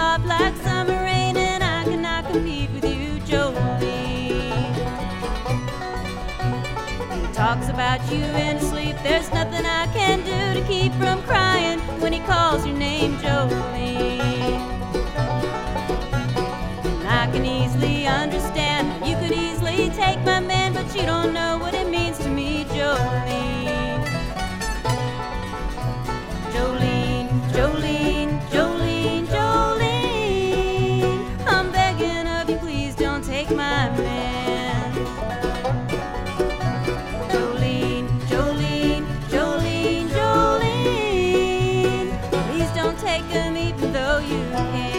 soft like summer rain, and I cannot compete with you, Jolene. He talks about you in his sleep. There's nothing I can do to keep from crying when he calls your name, Jolene. And I can easily understand you could easily take my man, but you don't know what it means to me, Jolene. Jolene, Jolene, Jolene, Jolene, I'm begging of you, please don't take my man. Jolene, Jolene, Jolene, Jolene, please don't take him even though you can.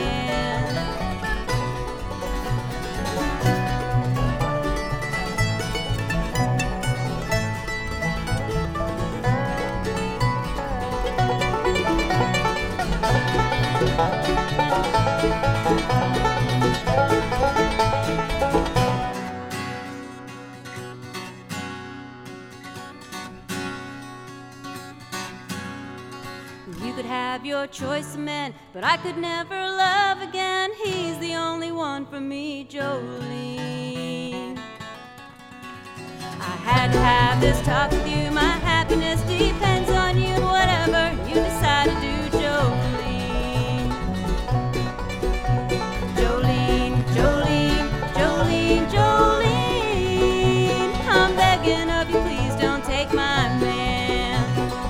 You could have your choice of men, but I could never love again. He's the only one for me, Jolene. I had to have this talk with you. My happiness depends on you, and whatever you decide to do, Jolene. Jolene, Jolene, Jolene, Jolene, I'm begging of you, please don't take my man.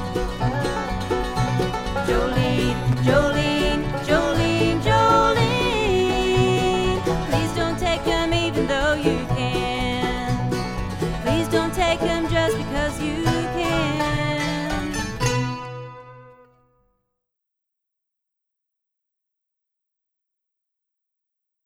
Jolene, Jolene, Jolene, Jolene, please don't take him even though you can. Please don't take him just because you